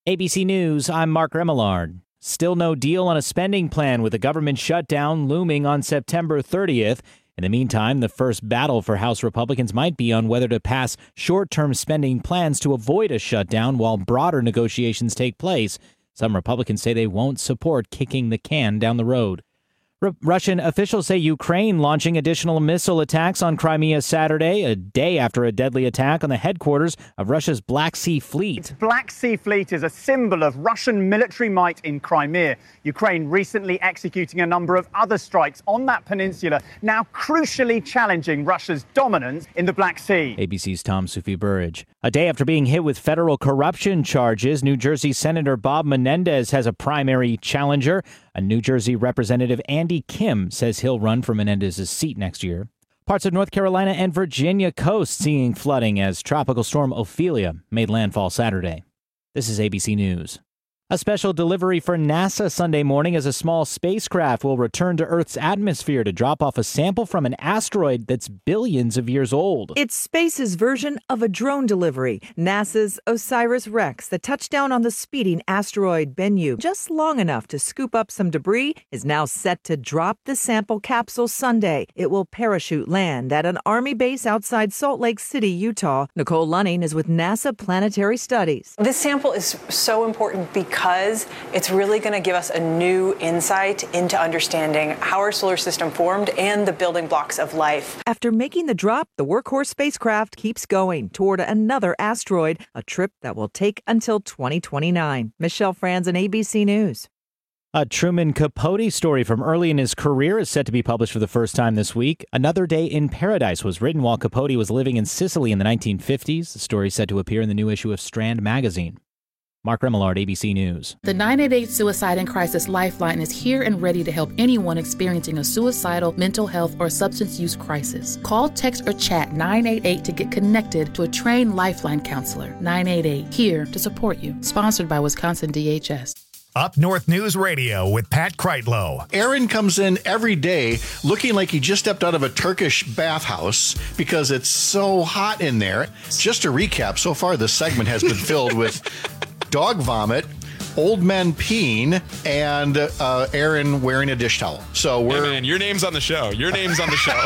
ABC News, I'm Mark Remillard. Still no deal on a spending plan with the government shutdown looming on September 30th. In the meantime, the first battle for House Republicans might be on whether to pass short-term spending plans to avoid a shutdown while broader negotiations take place. Some Republicans say they won't support kicking the can down the road. Russian officials say Ukraine launching additional missile attacks on Crimea Saturday, a day after a deadly attack on the headquarters of Russia's Black Sea Fleet. Its Black Sea Fleet is a symbol of Russian military might in Crimea. Ukraine recently executing a number of other strikes on that peninsula, now crucially challenging Russia's dominance in the Black Sea. ABC's Tom Sufi Burridge. A day after being hit with federal corruption charges, New Jersey Senator Bob Menendez has a primary challenger. A New Jersey Representative Andy Kim says he'll run for Menendez's seat next year. Parts of North Carolina and Virginia coast seeing flooding as Tropical Storm Ophelia made landfall Saturday. This is ABC News. A special delivery for NASA Sunday morning as a small spacecraft will return to Earth's atmosphere to drop off a sample from an asteroid that's billions of years old. It's space's version of a drone delivery. NASA's OSIRIS-REx, the touchdown on the speeding asteroid Bennu, just long enough to scoop up some debris, is now set to drop the sample capsule Sunday. It will parachute land at an Army base outside Salt Lake City, Utah. Nicole Lunning is with NASA Planetary Studies. This sample is so important because it's really going to give us a new insight into understanding how our solar system formed and the building blocks of life. After making the drop, the Workhorse spacecraft keeps going toward another asteroid, a trip that will take until 2029. Michelle Franzen, ABC News. A Truman Capote story from early in his career is set to be published for the first time this week. Another Day in Paradise was written while Capote was living in Sicily in the 1950s. The story is set to appear in the new issue of Strand magazine. Mark Remillard, ABC News. The 988 Suicide and Crisis Lifeline is here and ready to help anyone experiencing a suicidal, mental health, or substance use crisis. Call, text, or chat 988 to get connected to a trained Lifeline counselor. 988, here to support you. Sponsored by Wisconsin DHS. Up North News Radio with Pat Kreitlow. Aaron comes in every day looking like he just stepped out of a Turkish bathhouse because it's so hot in there. Just to recap, so far this segment has been filled with dog vomit, old men peeing, and Aaron wearing a dish towel. So Hey man, your name's on the show. Your name's on the show.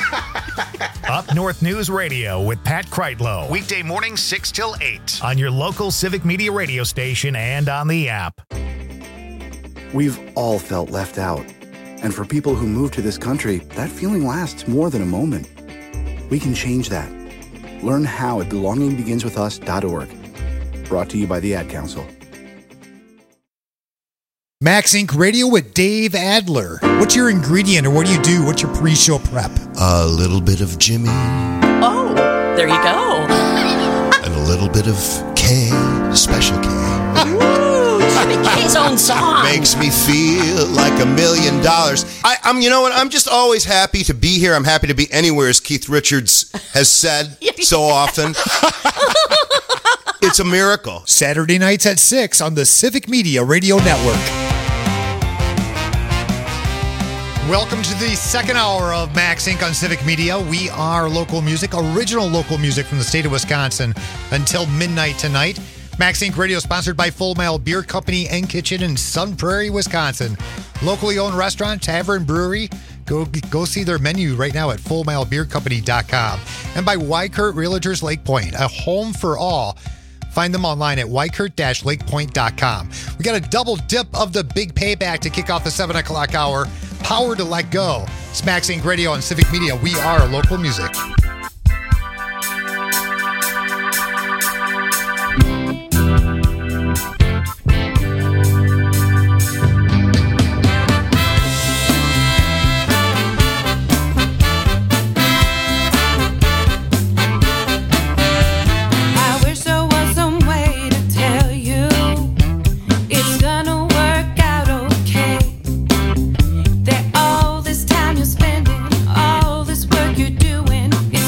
Up North News Radio with Pat Kreitlow. Weekday mornings 6 till 8 on your local Civic Media radio station and on the app. We've all felt left out. And for people who move to this country, that feeling lasts more than a moment. We can change that. Learn how at belongingbeginswithus.org. Brought to you by the Ad Council. Max Inc. Radio with Dave Adler. What's your ingredient or what do you do? What's your pre-show prep? A little bit of Jimmy. Oh, there you go. And a little bit of K, Special K. Ooh, Jimmy K's own song. Makes me feel like $1 million. I'm, you know what? I'm just always happy to be here. I'm happy to be anywhere, as Keith Richards has said so often. It's a miracle. Saturday nights at 6 on the Civic Media Radio Network. Welcome to the second hour of Max Inc. on Civic Media. We are local music, original local music from the state of Wisconsin until midnight tonight. Max Inc. Radio sponsored by Full Mile Beer Company and Kitchen in Sun Prairie, Wisconsin. Locally owned restaurant, tavern, brewery. Go see their menu right now at fullmilebeercompany.com. And by Wykert Realtors Lake Point, a home for all. Find them online at wykert-lakepoint.com. We got a double dip of the big payback to kick off the 7 o'clock hour. Power to let go. It's Max Inc. Radio on Civic Media. We are local music. All this time you're spending, all this work you're doing.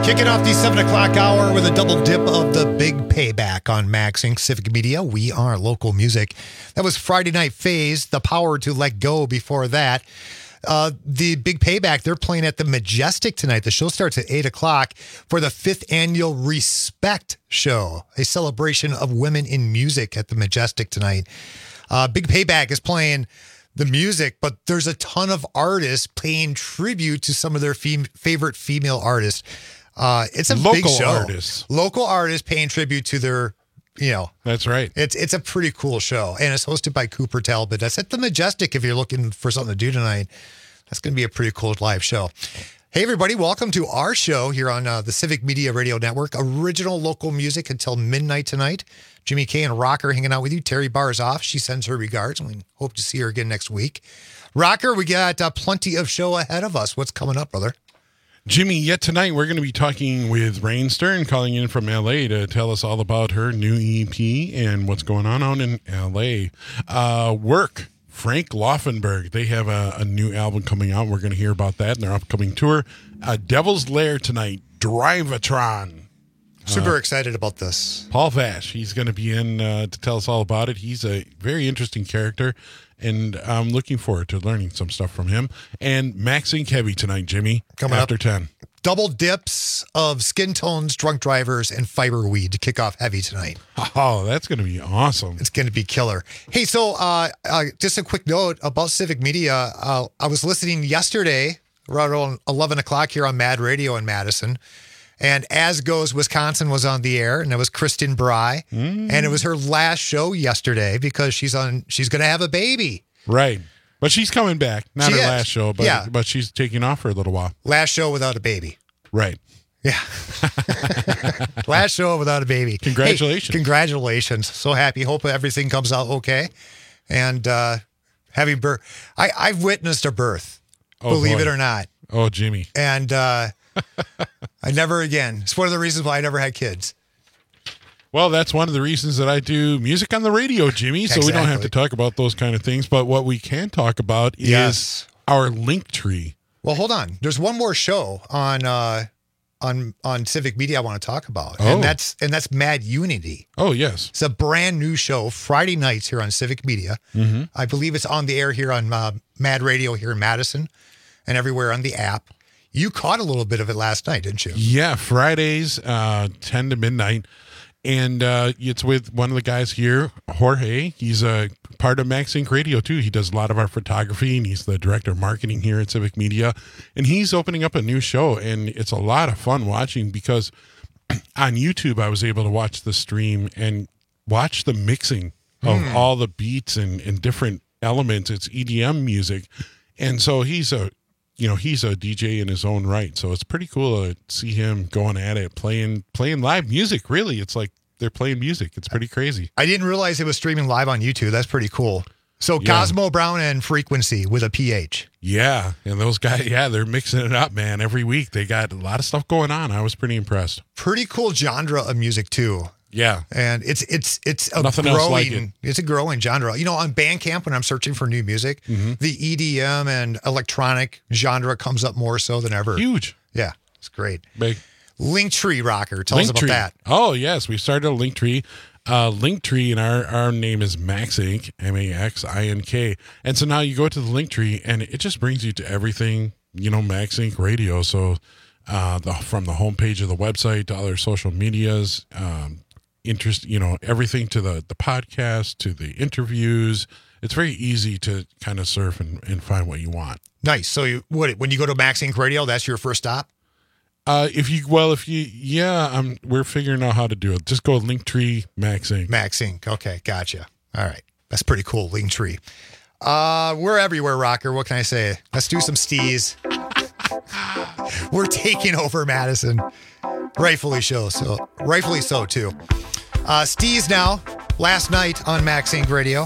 Kicking off the 7 o'clock hour with a double dip of the Big Payback on Max Inc. Civic Media. We are local music. That was Friday Night Phase, The Power to Let Go before that. The Big Payback, they're playing at the Majestic tonight. The show starts at 8 o'clock for the 5th annual Respect Show, a celebration of women in music at the Majestic tonight. Big Payback is playing the music, but there's a ton of artists paying tribute to some of their favorite female artists. It's a big show. Local artists paying tribute to their, That's right. It's a pretty cool show, and it's hosted by Cooper Talbot. That's at the Majestic. If you're looking for something to do tonight, that's going to be a pretty cool live show. Hey, everybody, welcome to our show here on the Civic Media Radio Network. Original local music until midnight tonight. Jimmy K and Rocker hanging out with you. Terry Barr's off. She sends her regards, and we hope to see her again next week. Rocker, we got plenty of show ahead of us. What's coming up, brother? Jimmy, yet tonight we're going to be talking with Rain Stern, calling in from L.A. to tell us all about her new EP and what's going on out in L.A. Work, Frank Laufenberg. They have a new album coming out. We're going to hear about that in their upcoming tour. Devil's Lair tonight, Drivatron. Super excited about this. Paul Vash, he's going to be in to tell us all about it. He's a very interesting character, and I'm looking forward to learning some stuff from him. And Max Inc. Heavy tonight, Jimmy, coming after up. 10. Double dips of Skin Tones, Drunk Drivers, and Fiberweed to kick off Heavy tonight. Oh, that's going to be awesome. It's going to be killer. Hey, so just a quick note about Civic Media. I was listening yesterday around 11 o'clock here on Mad Radio in Madison. And As Goes Wisconsin was on the air, and it was Kristen Bry. And it was her last show yesterday because she's going to have a baby. Right. But she's coming back. Not her last show, but but she's taking off for a little while. Last show without a baby. Right. Yeah. Last show without a baby. Congratulations. Hey, congratulations. So happy. Hope everything comes out okay. And having birth. I've witnessed a birth, believe it or not. Oh, Jimmy. And I never again. It's one of the reasons why I never had kids. Well, that's one of the reasons that I do music on the radio, Jimmy, so we don't have to talk about those kind of things. But what we can talk about is our link tree. Well, hold on. There's one more show on Civic Media I want to talk about, Oh. and that's Mad Unity. Oh, yes. It's a brand new show, Friday nights here on Civic Media. Mm-hmm. I believe it's on the air here on Mad Radio here in Madison and everywhere on the app. You caught a little bit of it last night, didn't you? Yeah, Fridays, 10 to midnight. And it's with one of the guys here, Jorge. He's a part of Max Inc. Radio, too. He does a lot of our photography, and he's the director of marketing here at Civic Media. And he's opening up a new show, and it's a lot of fun watching because on YouTube I was able to watch the stream and watch the mixing of all the beats and different elements. It's EDM music. And so he's a DJ in his own right. So it's pretty cool to see him going at it, playing live music. Really, it's like they're playing music. It's pretty crazy. I didn't realize it was streaming live on YouTube. That's pretty cool. So Cosmo Brown and Frequency with a PH. Yeah, and those guys, they're mixing it up, man. Every week they got a lot of stuff going on. I was pretty impressed. Pretty cool genre of music too. Yeah, and it's a Nothing growing, else like it. It's a growing genre. On Bandcamp when I'm searching for new music, the EDM and electronic genre comes up more so than ever. Huge. Yeah, it's great. Big. Linktree Rocker, tell us about that. Oh yes, we started a Linktree. Linktree, and our name is Max Inc. MAXINK. And so now you go to the Linktree, and it just brings you to everything, Max Inc. Radio. So from the homepage of the website to other social medias, everything to the podcast, to the interviews. It's very easy to kind of surf and find what you want. Nice. So when you go to Max Inc. Radio, that's your first stop? We're figuring out how to do it. Just go Linktree Max Inc. Max Inc. Okay, gotcha. All right. That's pretty cool, Linktree. We're everywhere, Rocker. What can I say? Let's do some stees. We're taking over Madison. Rightfully so, too. Steez now, last night on Max Inc. Radio.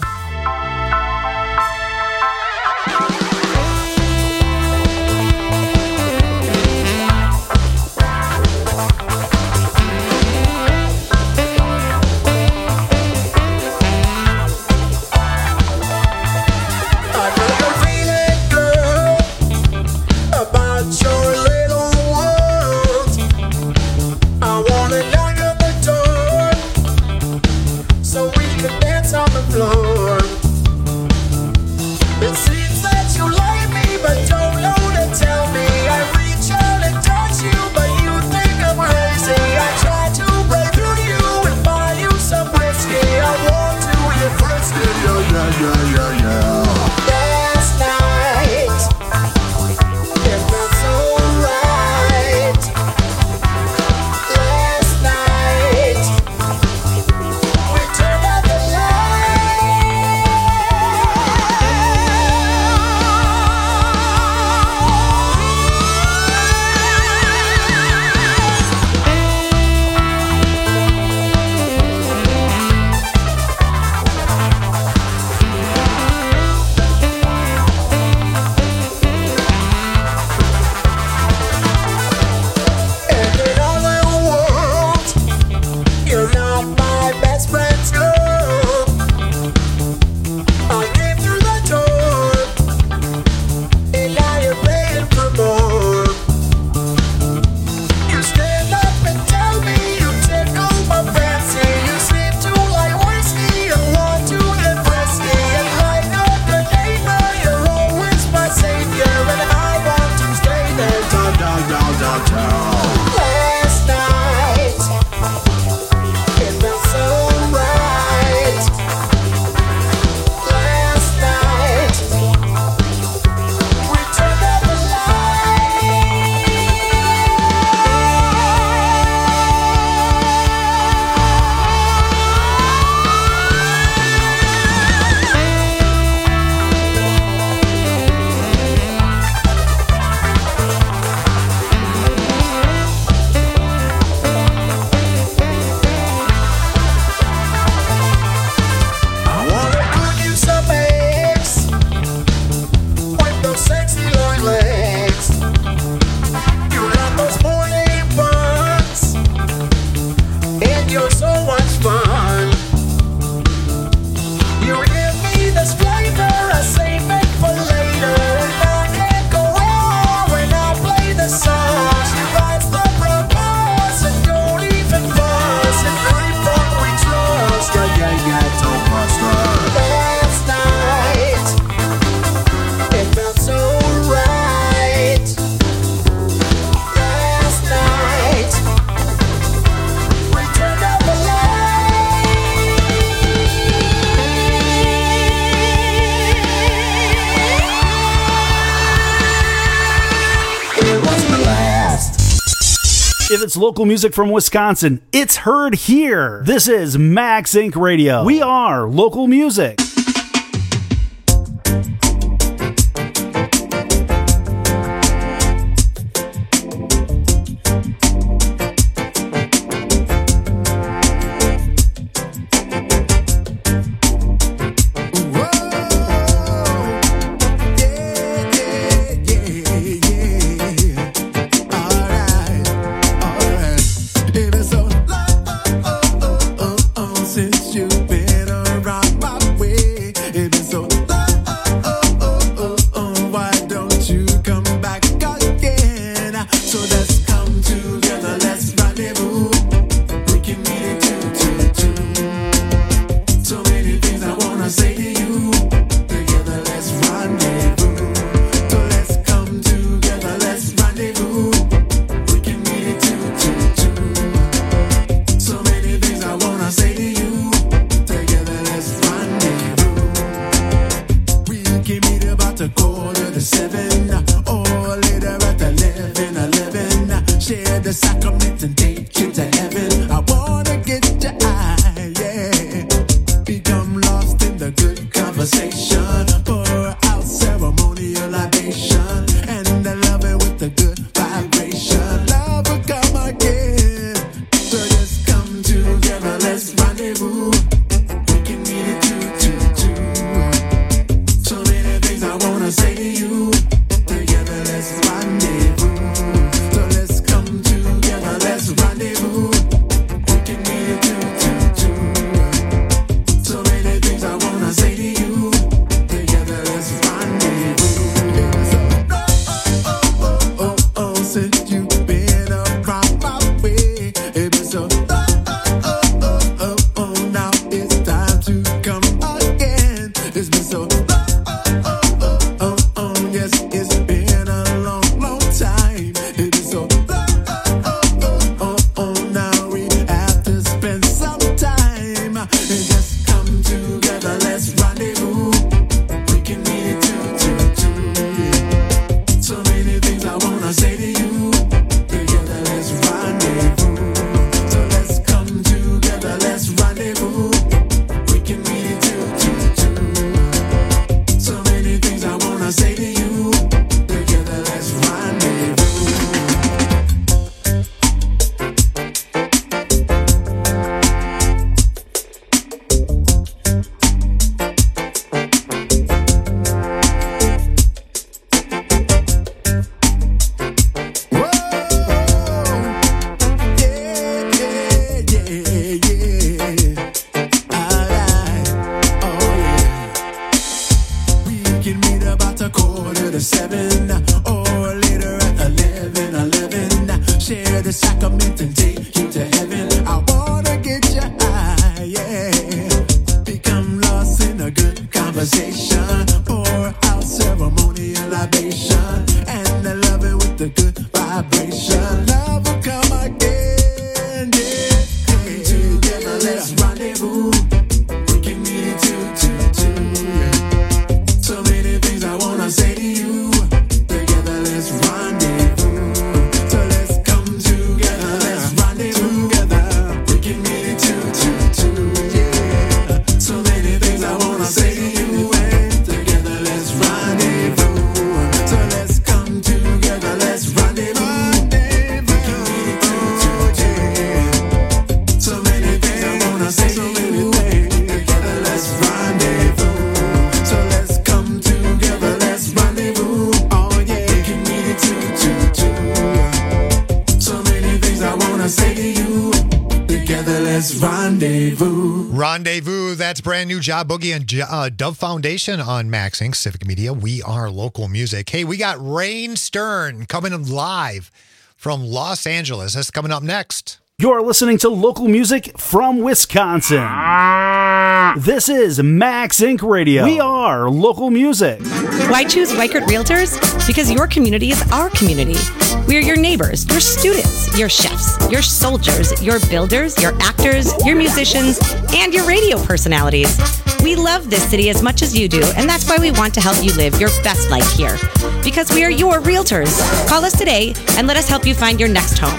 If it's local music from Wisconsin, it's heard here. This is Max Inc. Radio. We are local music. Since you've been around my way, it's been so why don't you come back again? So let's come together, let's rendezvous. We can meet at 222. So many things I wanna say to you. Together, let's rendezvous. So let's come together, let's rendezvous. We can meet at 222. So many things I wanna say to you. A quarter to 7 or later at 11. Share the sacrament and take you to heaven. I wanna get your eye, yeah. Become lost in the good conversation. Pour out ceremonial libation and the loving with the good vibration. Love will come again. So just come together, let's rendezvous. We can meet at 222. So many things I wanna say to you. Together let's rendezvous. So let's come together, let's rendezvous. We can meet at 222. So many things I wanna say to you. Together let's rendezvous. Since you've been around my way, it's been so now it's time to come again. It's been so yes, it's been a long, long time. It is so now we have to spend some time and just come together, let's rendezvous. We can meet at 222. So many things I wanna say to you. Together, let's rendezvous. So let's come together, let's rendezvous. We can meet at 222. So many things I wanna say to you. Together, let's rendezvous. We can meet about a quarter to 7 or later at 11. Share the sacrament and take you to heaven. I wanna get your eye, yeah. Become lost in a good conversation. Pour out ceremonial libation and the loving with the good vibration. Love will come again, yeah. Come together, let's rendezvous. We can meet at 222. So many things I wanna say to you. Together, let's rendezvous. So let's come together, let's rendezvous. Together, we can meet at 222. Yeah. So many things I wanna say to you. And together, let's rendezvous. So let's come together, let's rendezvous. We can meet at 222. So many things I wanna say to you. Together, let's rendezvous. So let's come together, let's rendezvous. Oh yeah, we can meet at 222. So many things I wanna say to you. Together, let's rendezvous. Rendezvous, that's brand new Job Boogie and Dove Foundation on Max Inc. Civic Media. We are local music. Hey, we got Rain Stern coming live from Los Angeles. That's coming up next. You're listening to local music from Wisconsin. This is Max Inc. Radio. We are local music. Why choose Weichert Realtors? Because your community is our community. We are your neighbors, your students, your chefs, your soldiers, your builders, your actors, your musicians, and your radio personalities. We love this city as much as you do, and that's why we want to help you live your best life here. because we are your realtors. Call us today and let us help you find your next home.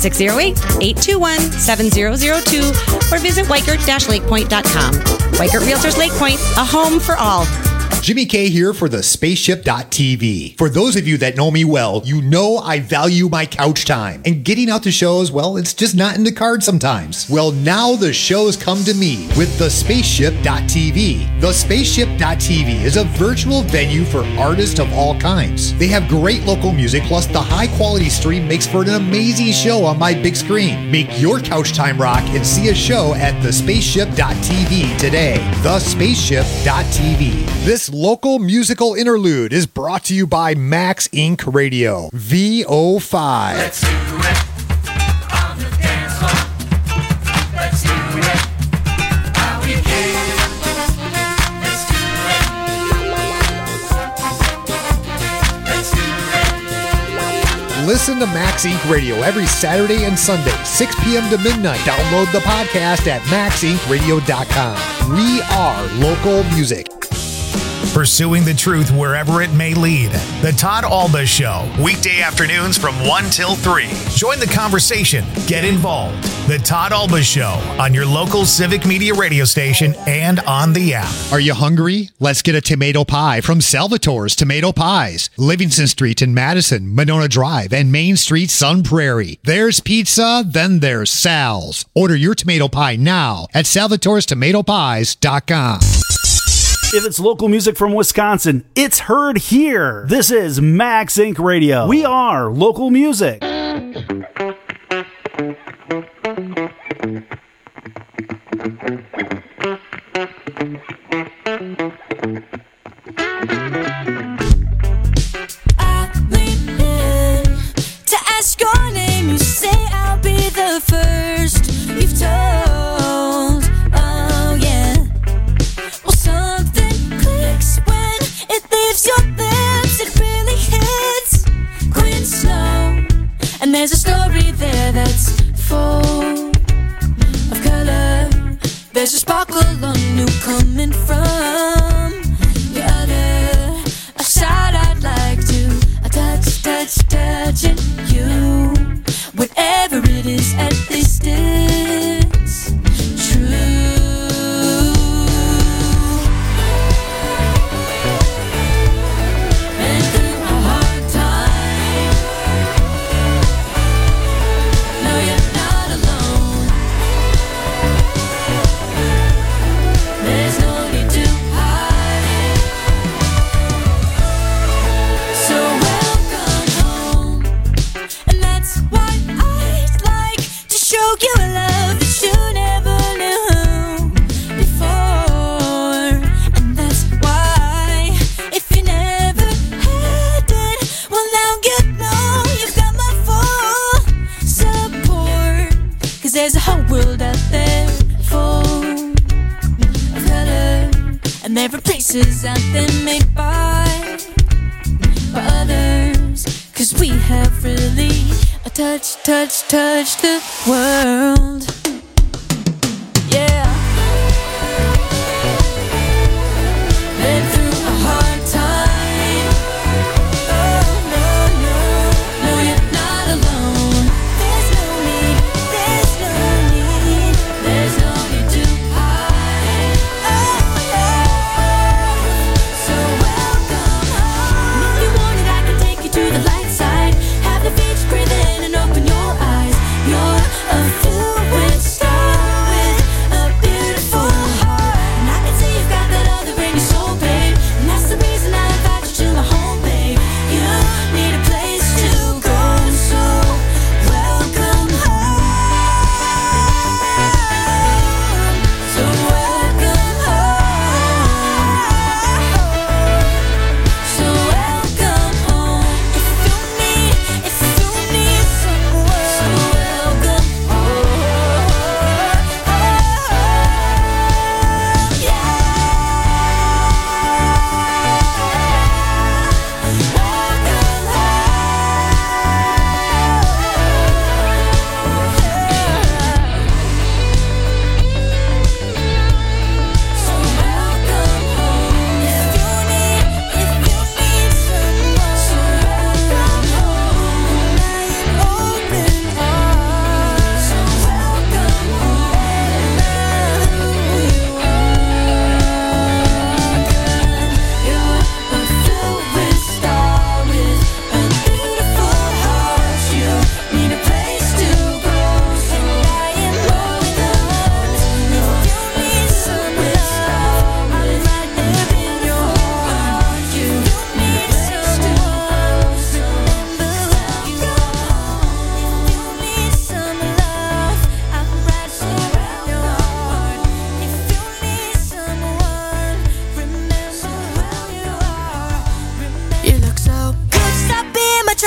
608-821-7002 or visit Weichert-Lakepoint.com. Weichert Realtors Lake Point, a home for all. Jimmy K here for the Spaceship.tv. For those of you that know me well, you know I value my couch time. And getting out to shows, well, it's just not in the cards sometimes. Well, now the shows come to me with the Spaceship.tv. The Spaceship.tv is a virtual venue for artists of all kinds. They have great local music, plus the high quality stream makes for an amazing show on my big screen. Make your couch time rock and see a show at the Spaceship.tv today. The Spaceship.tv. This local musical interlude is brought to you by Max Inc. Radio, VO5. Let's do it on the dance floor. Let's do it how we came. Let's do it. Let's do it. Listen to Max Inc. Radio every Saturday and Sunday, 6 p.m. to midnight. Download the podcast at maxincradio.com. We are local music. Pursuing the truth wherever it may lead. The Todd Alba Show, weekday afternoons from 1 till 3. Join the conversation. Get involved. The Todd Alba Show on your local Civic Media radio station and on the app. Are you hungry? Let's get a tomato pie from Salvatore's Tomato Pies. Livingston Street in Madison, Monona Drive, and Main Street, Sun Prairie. There's pizza, then there's Sal's. Order your tomato pie now at salvatorestomatopies.com. If it's local music from Wisconsin, it's heard here. This is Max Inc. Radio. We are local music. I lean in to ask your name. You say I'll be the first you've told. Oh yeah. Well, something clicks when it leaves your lips. It really hits Queen Snow, and there's a story there that's full of color. There's a sparkle on you coming from the other side. I'd like to touching you. Whatever it is at this distance, true. And through a hard time, no, you're not alone. There's no need to hide. So welcome home. And that's why I'd like to show you a love that you never knew before. And that's why, if you never had it, well now you know you've got my full support. 'Cause there's a whole world out there full of color, and there are places out there made by others. 'Cause we have really touched the world. Yeah. Been through a hard time. Oh no, no, no, you're not alone. There's no need to hide. Oh yeah. So welcome home. If you want it, I can take you to the light side. Have the beach, breathe in and open your eyes. You're a fluid.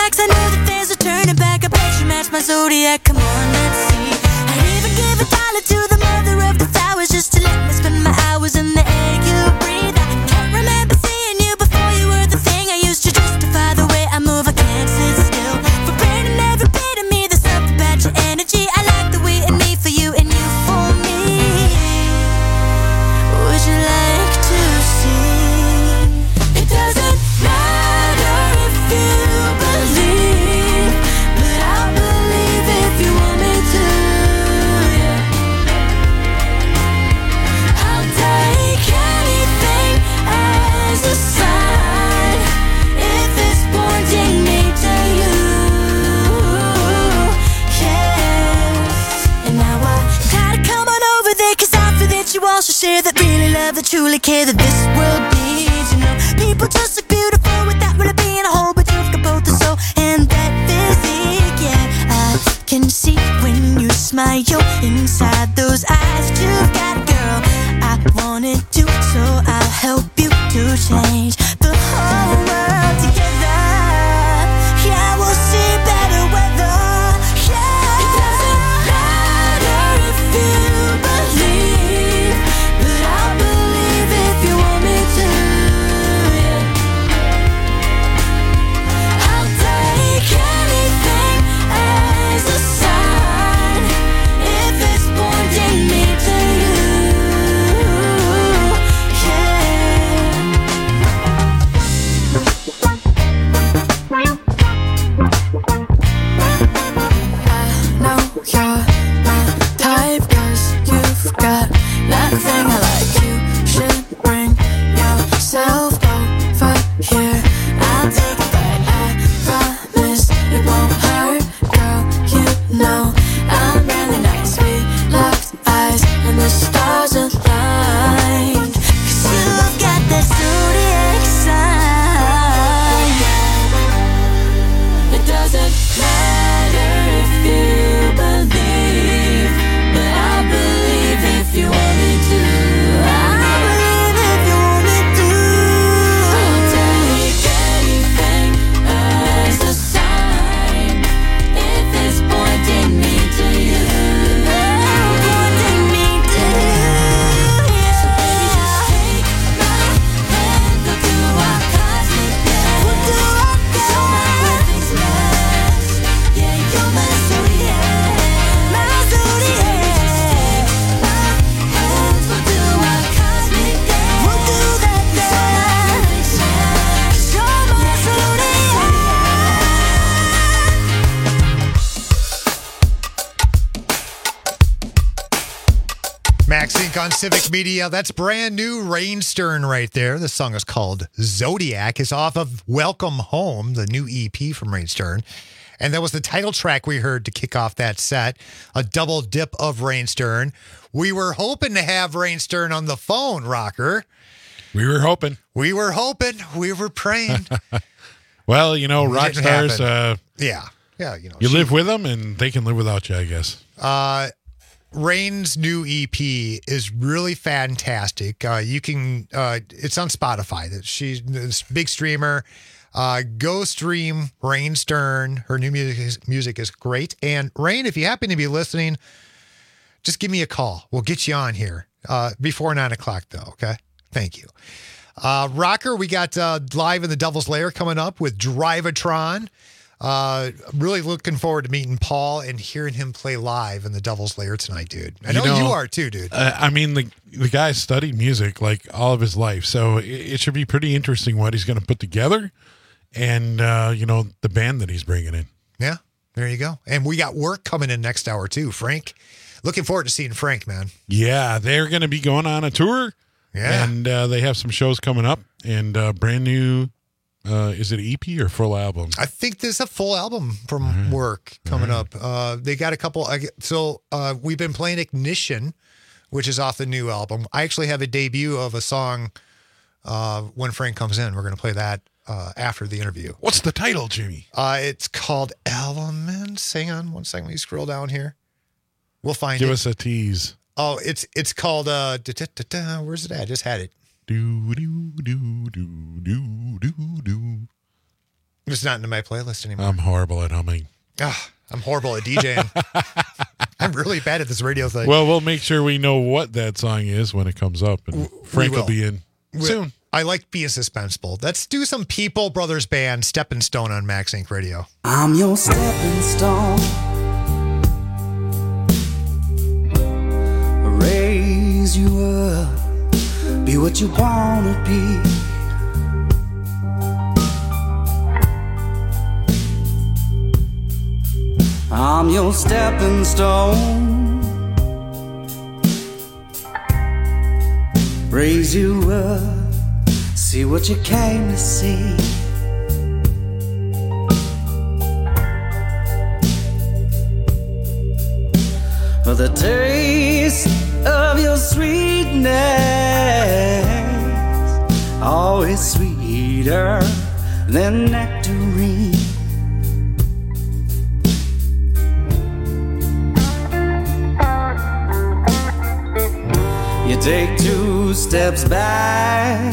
facts, I know that there's a turning back. I bet you match my zodiac, come on, let's see. I'd even give $1 to the mother of the flowers just to let me spend my hours in the air you breathe. I can't remember seeing you before you were the thing I used to justify the way I move. I can't sit still for burning every bit of me. There's something about your energy. I like the way and me for you and you for me. Would you like to see? It doesn't matter if you believe, but I'll believe if you want me to. Yeah. I'll take anything as a sign if it's pointing me to you. Yes. And now I gotta come on over there, 'cause I feel that you also share that really love, that truly care, that this world needs. You know, people just look beautiful without really being a whole, but you've got both the soul and that physique. Yeah, I can see when you smile inside those eyes that you've got, girl. I wanted to, so I'll help you to change the whole world together. Yeah, we'll see better weather. Yeah, it doesn't matter if you believe, but I'll believe if you want me to. Yeah. I'll take anything as a sign if it's pointing me to you. I know you're my type, 'cause you've got nothing I like. You should bring yourself over here. I'll take a bite, I promise it won't hurt, girl. You know I'm really nice. We locked eyes and the stars aligned, 'cause you've got that zodiac sign. It doesn't matter if you believe, but I'll believe if you want me to. I'll believe if you want me to. I'll take anything as a sign if it's pointing me to you. Pointing me to you. So baby, just take my hand, we'll do our cosmic dance. We'll do our dance. You're my perfect match. Yeah, you're my zodiac. My zodiac. My hands, we'll do our cosmic dance. We'll do that dance. You're my zodiac. Max Inc. on Civic Media. That's brand new Rain Stern right there. The song is called Zodiac. It's off of Welcome Home, the new EP from Rain Stern. And that was the title track we heard to kick off that set. A double dip of Rain Stern. We were hoping to have Rain Stern on the phone, Rocker. We were hoping. We were hoping. We were praying. Well, you know, It rock didn't stars, happen. Yeah. Yeah, you know. you live with them and they can live without you, I guess. Rain's new EP is really fantastic. You can, it's on Spotify. She's this big streamer. Go stream Rain Stern. Her new music is great. And Rain, if you happen to be listening, just give me a call. We'll get you on here before 9 o'clock, though. Okay. Thank you. Rocker, we got Live in the Devil's Lair coming up with Drivatron. Really looking forward to meeting Paul and hearing him play live in the Devil's Lair tonight, dude. I know you are too, dude. I mean, the guy studied music like all of his life, so it should be pretty interesting what he's going to put together, and you know, the band that he's bringing in. Yeah, there you go. And we got work coming in next hour too, Frank. Looking forward to seeing Frank, man. Yeah, they're going to be going on a tour. Yeah, and they have some shows coming up, and brand new. Is it EP or full album? I think there's a full album from work coming up. They got a couple. So we've been playing Ignition, which is off the new album. I actually have a debut of a song when Frank comes in. We're going to play that after the interview. What's the title, Jimmy? It's called Elements. Hang on one second. Let me scroll down here. We'll find it. Give us a tease. Oh, it's called where's it at? I just had it. Do do do do do do do. It's not in my playlist anymore. I'm horrible at humming. I'm horrible at DJing. I'm really bad at this radio thing. Well, we'll make sure we know what that song is when it comes up, and Frank will be in soon. I like being suspenseful. Let's do some People Brothers Band, Stepping Stone on Max Inc. Radio. I'm your stepping stone. Raise you up. Be what you wanna be. I'm your stepping stone. Raise you up. See what you came to see. For the taste of your sweetness, always sweeter than nectarine. You take 2 steps back,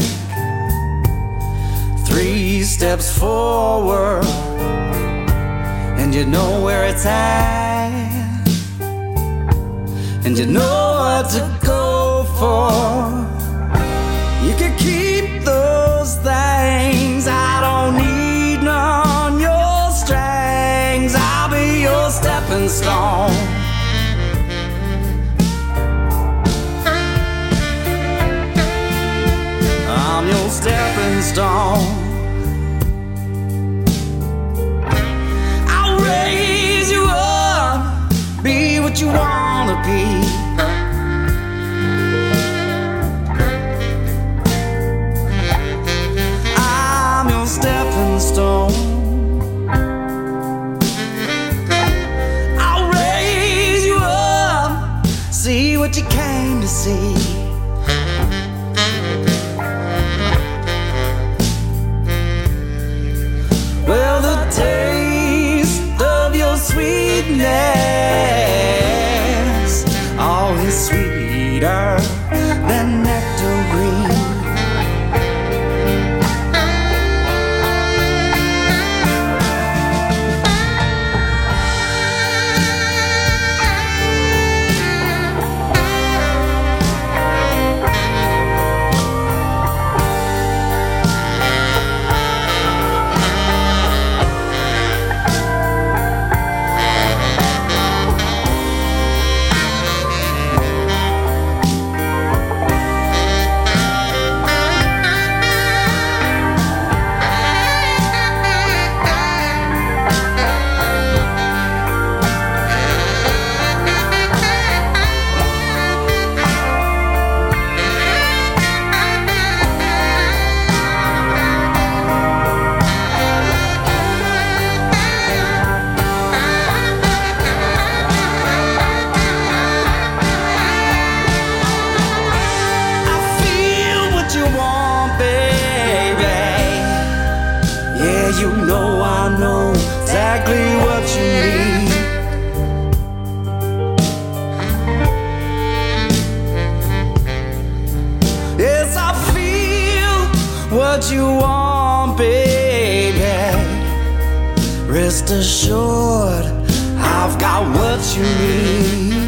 3 steps forward, and you know where it's at, and you know what to go for. You can keep those things, I don't need none, your strings, I'll be your stepping stone. I'm your stepping stone. I'll raise you up, be what you wanna be. I'm your stepping stone. I'll raise you up, see what you came to see. Well, the taste of your sweetness, always sweeter than nectarine. What you want, baby. Rest assured, I've got what you need.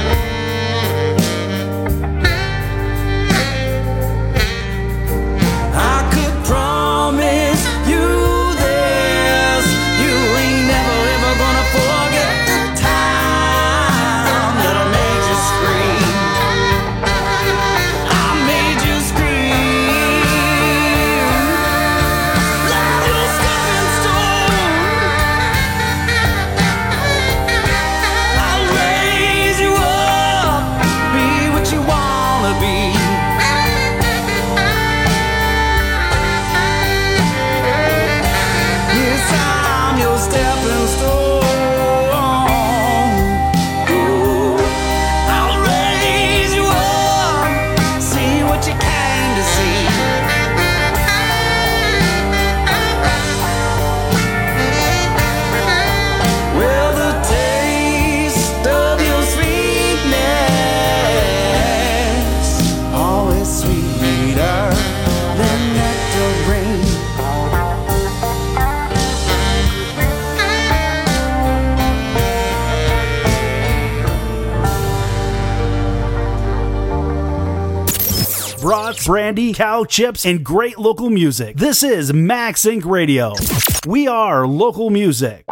I could promise you this, you ain't never ever gonna forget the time that I made you scream. I made you scream. Love your stepping stone. I'll raise you chips, brandy, cow chips, and great local music. This is Max Inc. Radio. We are local music.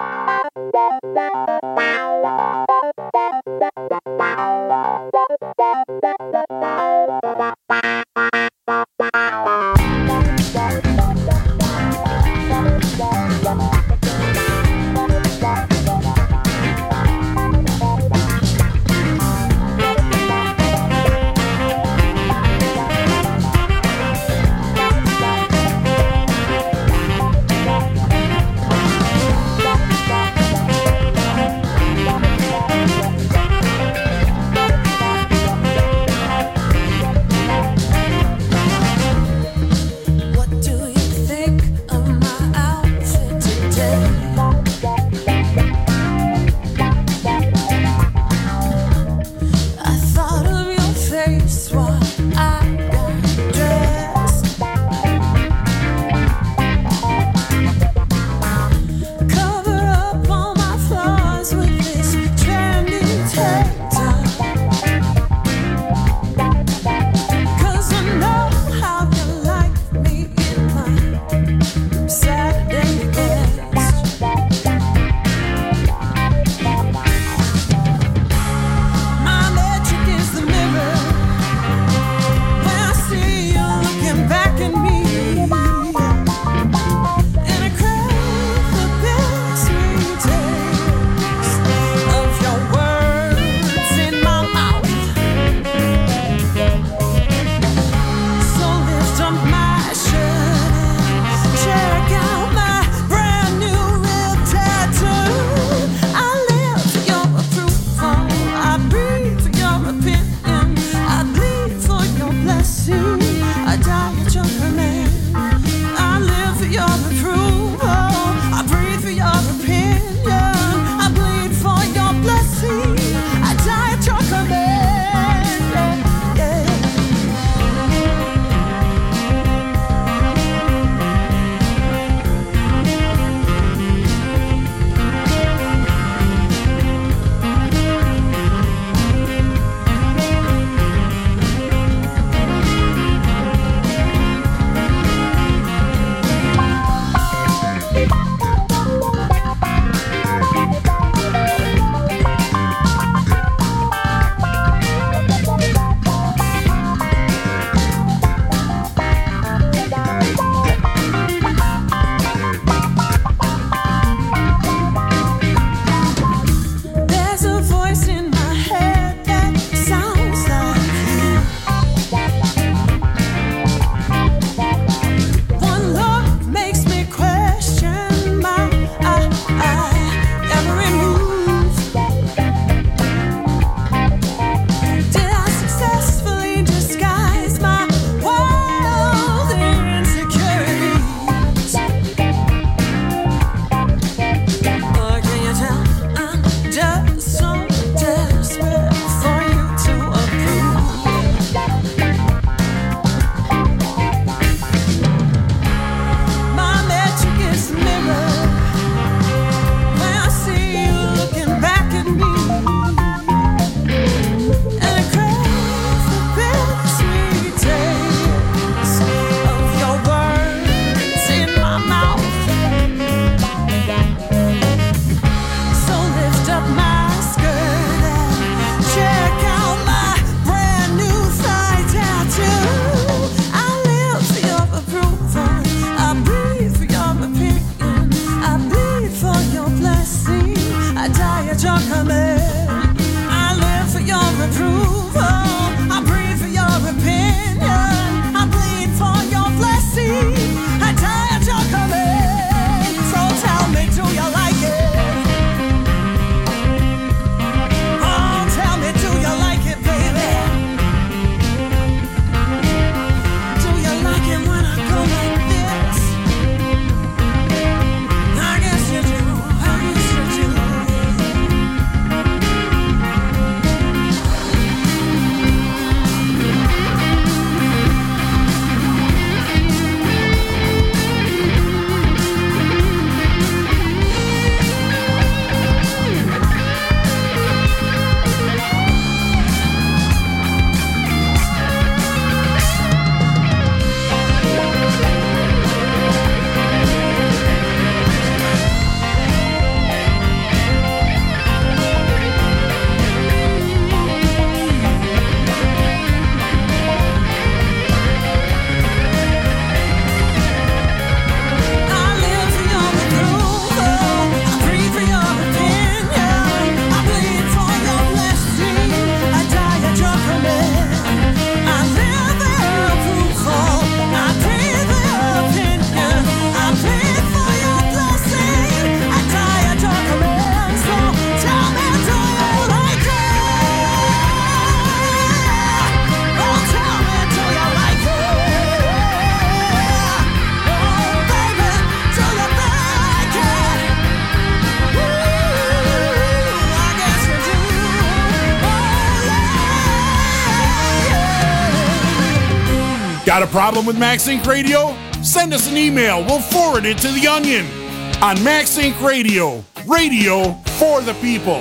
Got a problem with MaxInc Radio? Send us an email. We'll forward it to The Onion on MaxInc Radio. Radio for the people.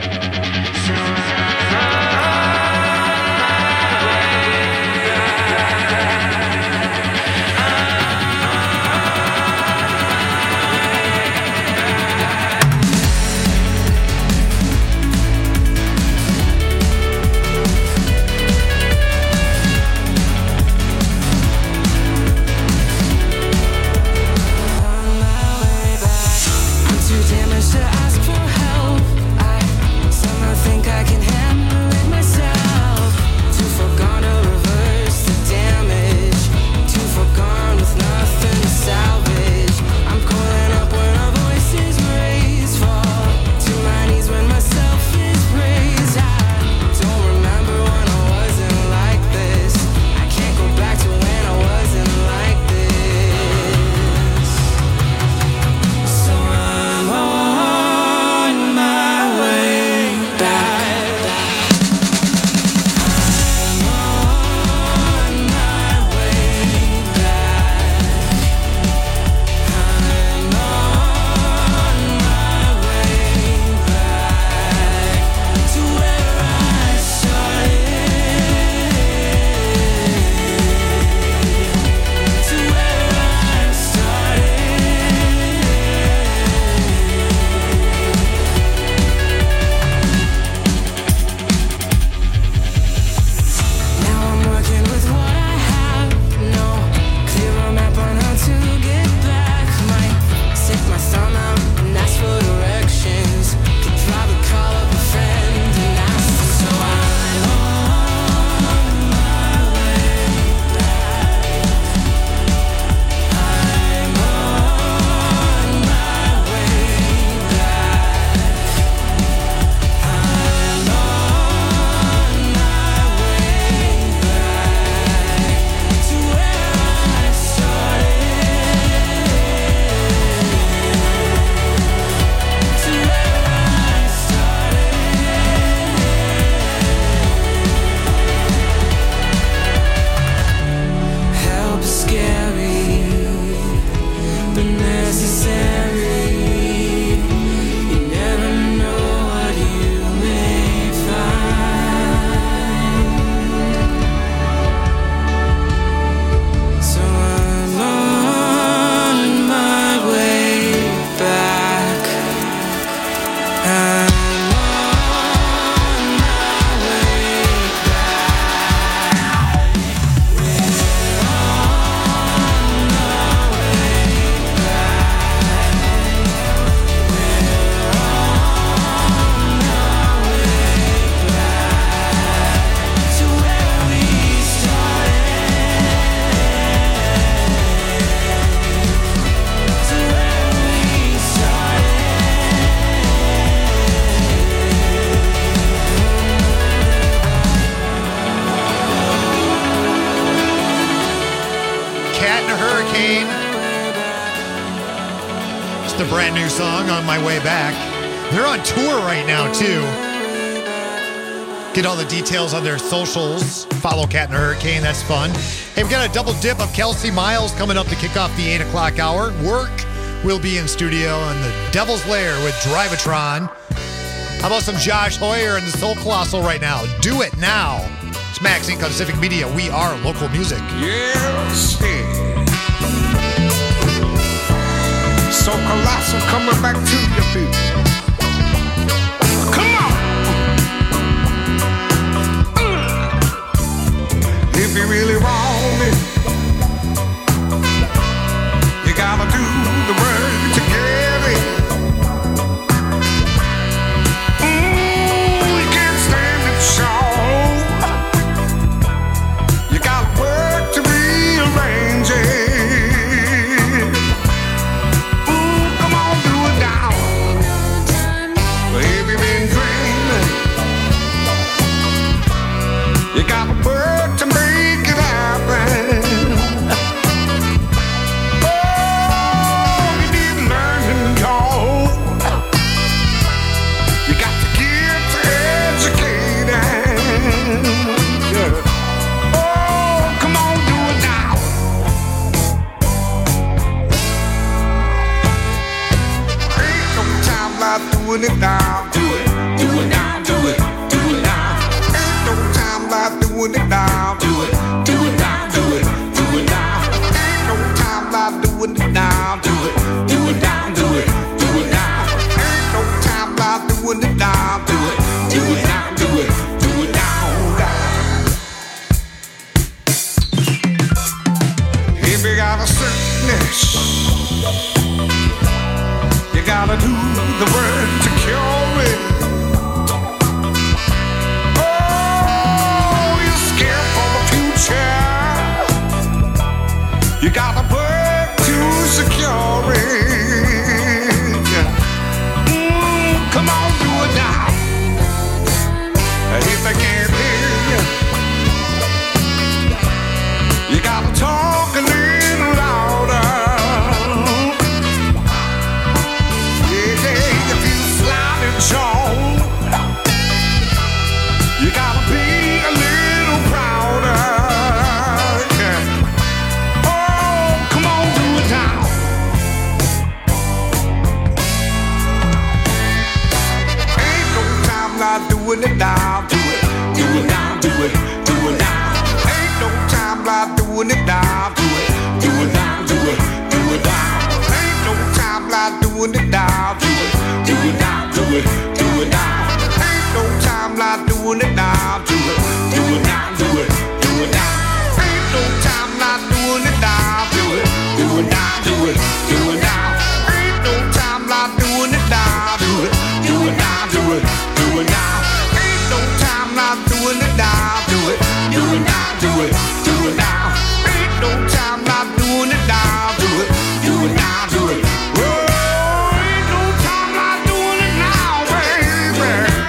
The brand new song, On My Way Back. They're on tour right now, too. Get all the details on their socials. Follow Cat and the Hurricane. That's fun. Hey, we've got a double dip of Kelsey Miles coming up to kick off the 8 o'clock hour. Work will be in studio on the Devil's Lair with Drivatron. How about some Josh Hoyer and the Soul Colossal right now? Do it now. It's Max Inc. on Civic Media. We are local music. Yes, So Colossal coming back to you, people. Come on! If you really want me, you gotta do the work to get it. You can't stand it, so you gotta work to rearrange it. doing it now. Do it now, do it now. Ain't no time like doing it now. Do it now, do it now. Ain't no time like doing it now. Do it now, do it now. Ain't no time like doing it now. Do it now, do it now. If you got a sickness, you gotta do the word to cure it. Oh, you're scared for the future. You gotta work to secure it. Come on, do it now. If they can't hear you, you gotta talk a little louder. You gotta be a little prouder. Yeah. Oh, come on, do it now. Ain't no time like doing it now. Do it now, do it now. Ain't no time like doing it now. Do it now, do it now. Ain't no time like doing it now. Do it now, do it now. No time like doing it now. Do it now, do it now. Ain't no time like doing it now. Do it now, do it now. Ain't no time like doing it now. Do it now, do it now. Ain't no time like doing it now. Do it now, do it now. Ain't no time like doing it now. Do it now, do it. Oh, ain't no time like doing it now, baby.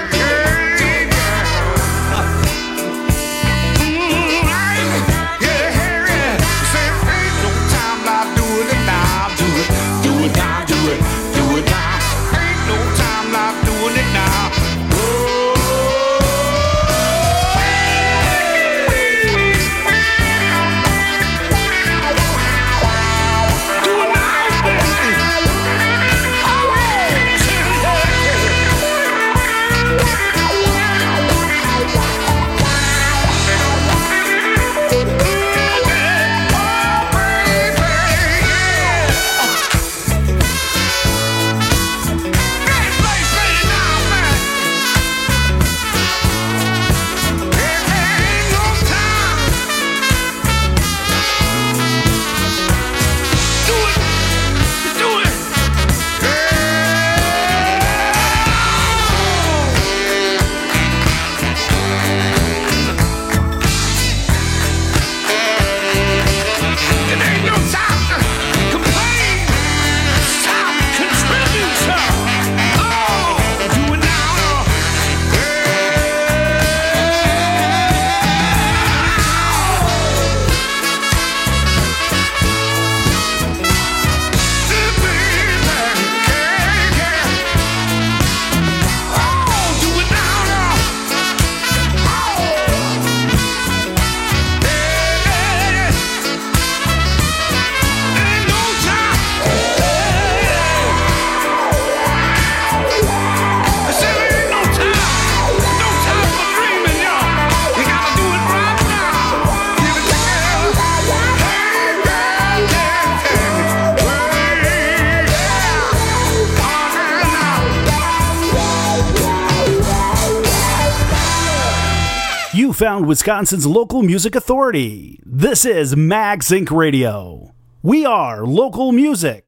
You found Wisconsin's local music authority. This is Max Inc. Radio. We are local music.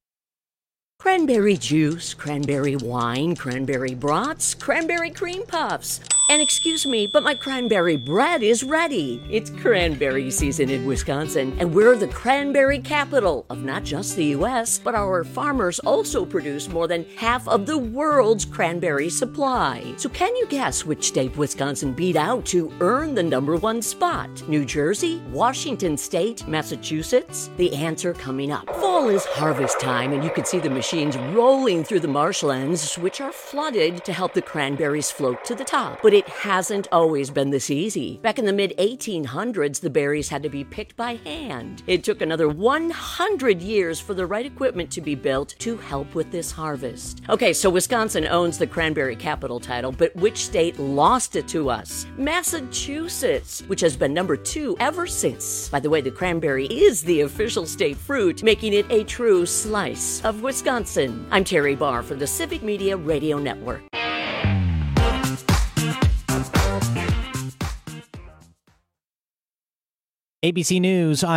Cranberry juice, cranberry wine, cranberry brats, cranberry cream puffs. And excuse me, but my cranberry bread is ready. It's cranberry season in Wisconsin, and we're the cranberry capital of not just the U.S., but our farmers also produce more than half of the world's cranberry supply. So can you guess which state Wisconsin beat out to earn the #1 spot? New Jersey, Washington State, Massachusetts? The answer coming up. Fall is harvest time, and you can see the machines rolling through the marshlands, which are flooded to help the cranberries float to the top. But it hasn't always been this easy. Back in the mid-1800s, the berries had to be picked by hand. It took another 100 years for the right equipment to be built to help with this harvest. Okay, so Wisconsin owns the cranberry capital title, but which state lost it to us? Massachusetts, which has been number 2 ever since. By the way, the cranberry is the official state fruit, making it a true slice of Wisconsin. I'm Terry Barr for the Civic Media Radio Network. ABC News.